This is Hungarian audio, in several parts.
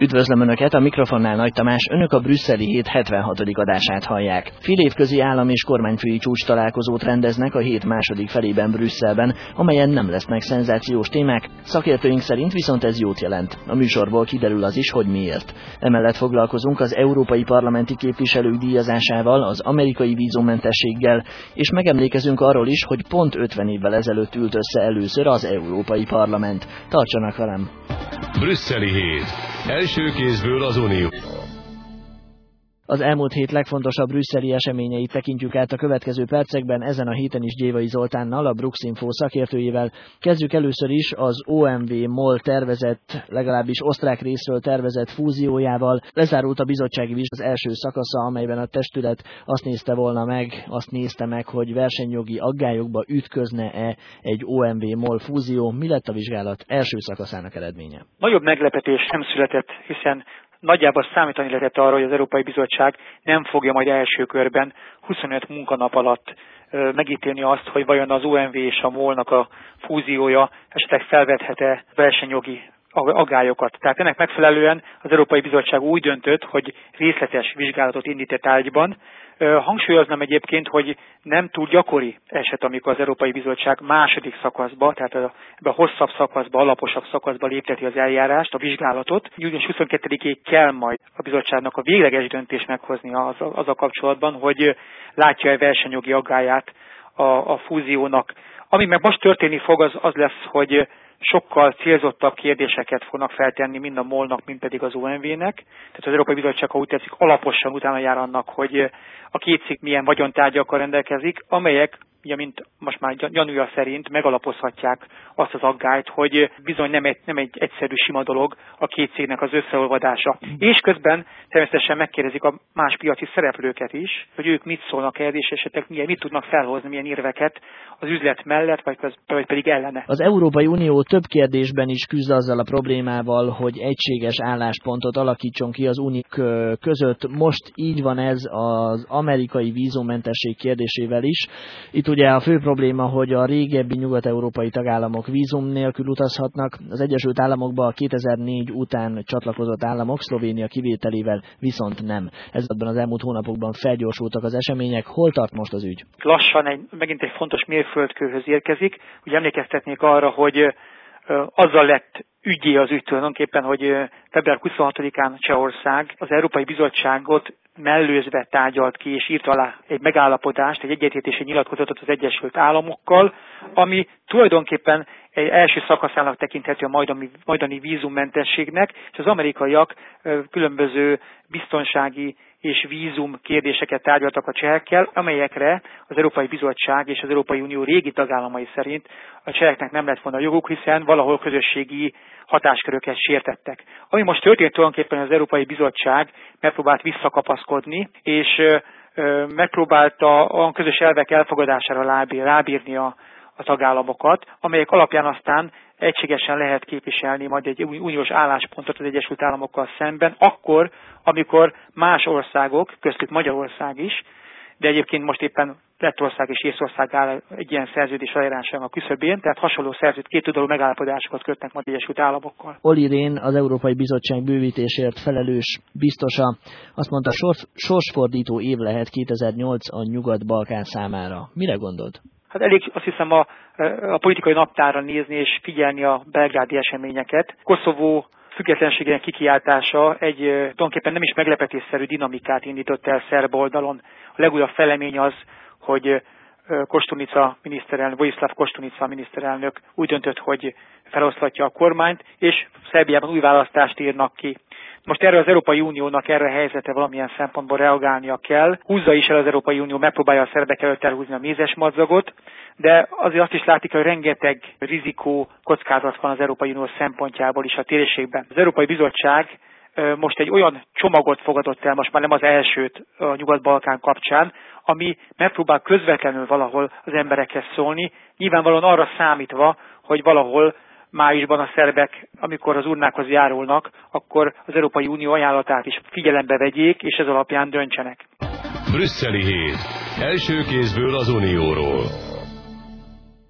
Üdvözlöm Önöket, a mikrofonnál Nagy Tamás, Önök a brüsszeli hét 76. adását hallják. Félévközi állam- és kormányfői csúcstalálkozót rendeznek a hét második felében Brüsszelben, amelyen nem lesznek szenzációs témák, szakértőink szerint viszont ez jót jelent. A műsorból kiderül az is, hogy miért. Emellett foglalkozunk az európai parlamenti képviselők díjazásával, az amerikai vízummentességgel, és megemlékezünk arról is, hogy pont 50 évvel ezelőtt ült össze először az Európai Parlament. Tartsanak velem! Brüsszeli hét. Első kézből az Unió. Az elmúlt hét legfontosabb brüsszeli eseményeit tekintjük át a következő percekben, ezen a héten is Gyévai Zoltánnal, a Bruxinfo szakértőjével. Kezdjük először is az OMV-MOL tervezett, legalábbis osztrák részről tervezett fúziójával. Lezárult a bizottsági vizsgálat az első szakasza, amelyben a testület azt nézte meg, hogy versenyjogi aggályokba ütközne-e egy OMV-MOL fúzió. Mi lett a vizsgálat első szakaszának eredménye? Nagyobb meglepetés nem született, hiszen nagyjából számítani lehetett arra, hogy az Európai Bizottság nem fogja majd első körben 25 munkanap alatt megítélni azt, hogy vajon az OMV és a MOL-nak a fúziója esetleg felvethet-e versenyjogi aggályokat. Tehát ennek megfelelően az Európai Bizottság úgy döntött, hogy részletes vizsgálatot indít tárgyban. Hangsúlyoznám egyébként, hogy nem túl gyakori eset, amikor az Európai Bizottság második szakaszba, tehát ebbe a hosszabb szakaszba, alaposabb szakaszba lépteti az eljárást, a vizsgálatot. Június 22-ig kell majd a bizottságnak a végleges döntést meghozni az a kapcsolatban, hogy látja-e versenyjogi aggályát a fúziónak. Ami meg most történni fog, az lesz, hogy sokkal célzottabb kérdéseket fognak feltenni mind a MOL-nak, mind pedig az OMV-nek. Tehát az Európai Bizottság, ha úgy tetszik, alaposan utána jár annak, hogy a két cég milyen vagyontárgyakkal rendelkezik, amelyek, ugye, mint most már gyanúja szerint megalapozhatják azt az aggályt, hogy bizony nem egy egyszerű, sima dolog a két cégnek az összeolvadása. És közben természetesen megkérdezik a más piaci szereplőket is, hogy ők mit szólnak ehhez, és esetleg mit tudnak felhozni, milyen érveket az üzlet mellett, vagy pedig ellene. Az Európai Unió több kérdésben is küzd azzal a problémával, hogy egységes álláspontot alakítson ki az uniók között. Most így van ez az amerikai vízummentesség kérdésével is. Itt ugye a fő probléma, hogy a régebbi nyugat-európai tagállamok vízum nélkül utazhatnak, az Egyesült Államokba a 2004 után csatlakozott államok, Szlovénia kivételével viszont nem. Ezekben az elmúlt hónapokban felgyorsultak az események. Hol tart most az ügy? Lassan megint egy fontos mérföldkőhöz érkezik. Ugye emlékeztetnék arra, hogy azzal lett ügyé az ügy tulajdonképpen, hogy február 26-án Csehország az Európai Bizottságot mellőzve tárgyalt ki és írt alá egy megállapodást, egy egyetértési nyilatkozatot az Egyesült Államokkal, ami tulajdonképpen egy első szakaszának tekinthető a majdani vízummentességnek, és az amerikaiak különböző biztonsági és vízum kérdéseket tárgyaltak a csehekkel, amelyekre az Európai Bizottság és az Európai Unió régi tagállamai szerint a cseheknek nem lett volna joguk, hiszen valahol közösségi hatásköröket sértettek. Ami most történt tulajdonképpen, az Európai Bizottság megpróbált visszakapaszkodni, és megpróbálta a közös elvek elfogadására rábírni a tagállamokat, amelyek alapján aztán egységesen lehet képviselni majd egy uniós álláspontot az Egyesült Államokkal szemben, akkor, amikor más országok, köztük Magyarország is, de egyébként most éppen Lettország és Észtország áll egy ilyen szerződés aláírásának a küszöbén, tehát hasonló kétoldalú megállapodásokat kötnek majd Egyesült Államokkal. Olli Rehn, az Európai Bizottság bővítésért felelős biztosa, azt mondta, sorsfordító év lehet 2008 a Nyugat-Balkán számára. Mire gondolt? Hát elég, azt hiszem, a politikai naptárra nézni és figyelni a belgrádi eseményeket. Koszovó függetlenségének kikiáltása egy tulajdonképpen nem is meglepetésszerű dinamikát indított el szerb oldalon. A legújabb fejlemény az, hogy Vojislav Koštunica miniszterelnök úgy döntött, hogy feloszlatja a kormányt, és Szerbiában új választást írnak ki. Most erre az Európai Uniónak erre a helyzetre valamilyen szempontból reagálnia kell. Húzza is el az Európai Unió, megpróbálja a szerbek előtt elhúzni a mézes madzagot, de azért azt is látik, hogy rengeteg rizikó, kockázat van az Európai Unió szempontjából is a térségben. Az Európai Bizottság most egy olyan csomagot fogadott el, most már nem az elsőt a Nyugat-Balkán kapcsán, ami megpróbál közvetlenül valahol az emberekhez szólni, nyilvánvalóan arra számítva, hogy valahol májusban a szerbek, amikor az urnákhoz járulnak, akkor az Európai Unió ajánlatát is figyelembe vegyék, és ez alapján döntsenek. Brüsszeli hét. Első kézből az Unióról.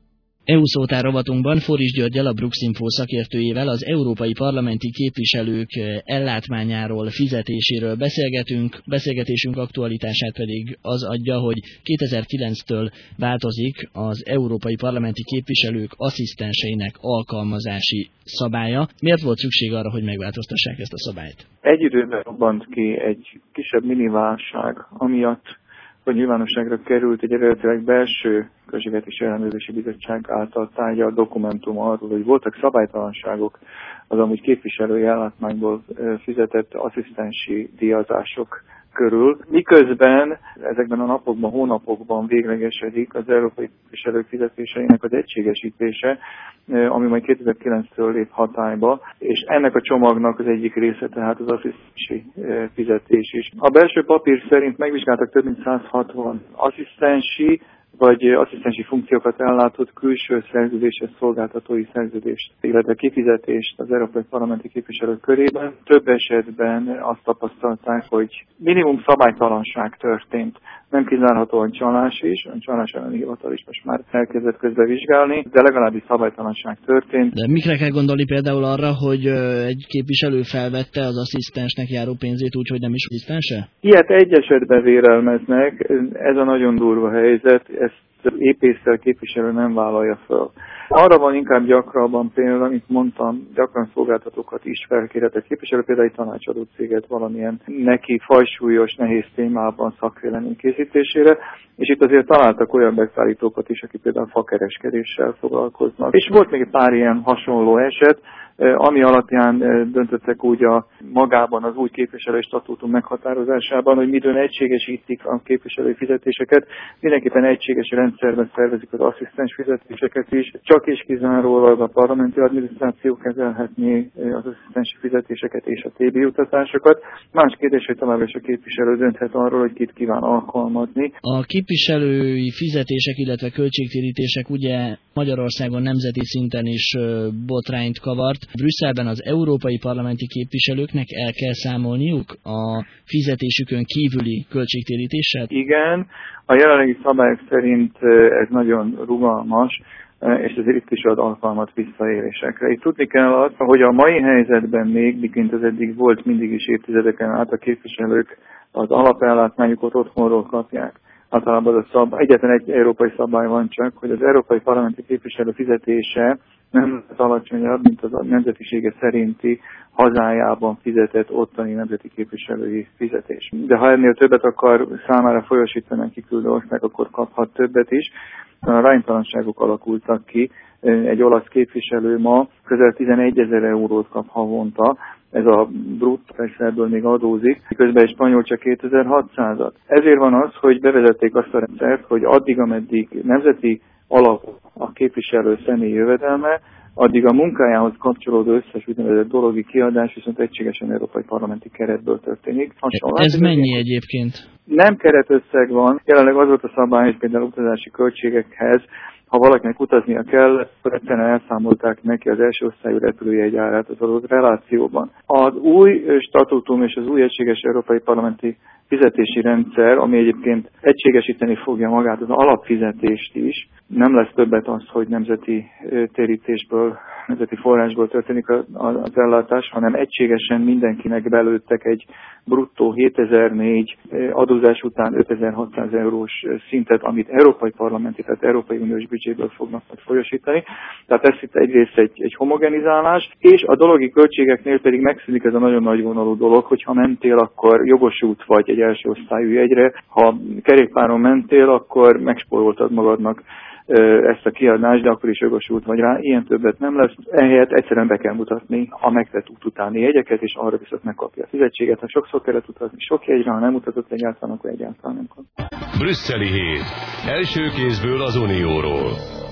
EU szótár rovatunkban Forris Györggyel, a Bruxinfo szakértőjével az európai parlamenti képviselők ellátmányáról, fizetéséről beszélgetünk. Beszélgetésünk aktualitását pedig az adja, hogy 2009-től változik az európai parlamenti képviselők asszisztenseinek alkalmazási szabálya. Miért volt szükség arra, hogy megváltoztassák ezt a szabályt? Egy időben robbant ki egy kisebb miniválság, amiatt, hogy nyilvánosságra került egy eredetileg belső Költségvetési Ellenőrzési Bizottság által tárgyalt dokumentum arról, hogy voltak szabálytalanságok az amúgy képviselői ellátmányból fizetett asszisztensi díjazások körül. Miközben ezekben a napokban, hónapokban véglegesedik az európai képviselők fizetéseinek az egységesítése, ami majd 2009-től lép hatályba, és ennek a csomagnak az egyik része tehát az asszisztensi fizetés is. A belső papír szerint megvizsgáltak több mint 160 asszisztensi vagy asszisztensi funkciókat ellátott külső szerződéses szolgáltatói szerződést, illetve kifizetést az európai parlamenti képviselők körében. Több esetben azt tapasztalták, hogy minimum szabálytalanság történt. Nem kizárhatóan csalás is, a csalás elleni hivatal is most már elkezdett közbevizsgálni, de legalábbis szabálytalanság történt. De mikre kell gondolni például arra, hogy egy képviselő felvette az asszisztensnek járó pénzét úgy, hogy nem is asszisztense? Ilyet egy esetben vérelmeznek, ez a nagyon durva helyzet, ezt épésszel képviselő nem vállalja fel. Arra van inkább gyakrabban például, amit mondtam, gyakran szolgáltatókat is felkérhetett képviselő, például egy tanácsadó céget valamilyen neki fajsúlyos, nehéz témában szakvélemény készítésére, és itt azért találtak olyan beszállítókat is, akik például fakereskedéssel foglalkoznak. És volt még egy pár ilyen hasonló eset, ami alapján döntöttek úgy magában az új képviselői statútum meghatározásában, hogy midőn egységesítik a képviselői fizetéseket, mindenképpen egységes rendszerben szervezik az asszisztens fizetéseket is, csak és kizárólag a parlamenti adminisztráció kezelhetné az asszisztensi fizetéseket és a TB jutatásokat. Más kérdés, hogy továbbra is a képviselő dönthet arról, hogy kit kíván alkalmazni. A képviselői fizetések, illetve költségtérítések ugye Magyarországon nemzeti szinten is botrányt kavart. Brüsszelben az európai parlamenti képviselőknek el kell számolniuk a fizetésükön kívüli költségtérítéssel? Igen, a jelenlegi szabályok szerint ez nagyon rugalmas, és ezért itt is ad alkalmat visszaélésekre. Itt tudni kell azt, hogy a mai helyzetben még, miként az eddig volt mindig is évtizedeken át, a képviselők az alapellátmányukat otthonról kapják. Általában egyetlen egy európai szabály van csak, hogy az európai parlamenti képviselő fizetése nem alacsonyabb, mint az a nemzetisége szerinti hazájában fizetett ottani nemzeti képviselői fizetés. De ha ennél többet akar számára folyosítani a kiküldő ország, akkor kaphat többet is. Aránytalanságok alakultak ki. Egy olasz képviselő ma közel 11 000 eurót kap havonta, ez a bruttó, persze ebből még adózik, miközben egy spanyol csak 2600-at. Ezért van az, hogy bevezették azt a rendszert, hogy addig, ameddig nemzeti alap a képviselő személyi jövedelme, addig a munkájához kapcsolódó összes úgynevezett dologi kiadás viszont egységesen európai parlamenti keretből történik. Ez mennyi egyébként? Nem keretösszeg van. Jelenleg az volt a szabály, hogy például utazási költségekhez, ha valakinek utaznia kell, akkor egyszerűen elszámolták neki az első osztályú repülőjegyárát az adott relációban. Az új statútum és az új egységes európai parlamenti fizetési rendszer, ami egyébként egységesíteni fogja magát az alapfizetést is, nem lesz többet az, hogy nemzeti térítésből, nemzeti forrásból történik az ellátás, hanem egységesen mindenkinek belőttek egy bruttó 7004 adózás után 5600 eurós szintet, amit európai parlamenti, tehát európai uniós büdzséből fognak folyosítani. Tehát ez itt egyrészt egy homogenizálás, és a dologi költségeknél pedig megszűnik ez a nagyon nagyvonalú dolog, hogy ha mentél, akkor jogosult vagy egy első osztályú jegyre, ha kerékpáron mentél, akkor megspóroltad magadnak ezt a kiadást, de akkor is jogosult vagy rá. Ilyen többet nem lesz. Ehelyett egyszerűen be kell mutatni a megtett út utáni jegyeket, és arra viszont megkapja a fizetséget. Ha sokszor kellett utazni sok jegyre, ha nem utatott egyáltalán, akkor egyáltalán nem kap. Brüsszeli hét. Első kézből az Unióról.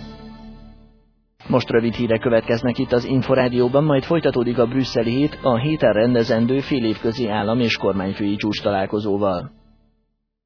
Most rövid hírek következnek itt az Inforádióban, majd folytatódik a brüsszeli hét a héten rendezendő félévközi állam- és kormányfői csúcstalálkozóval.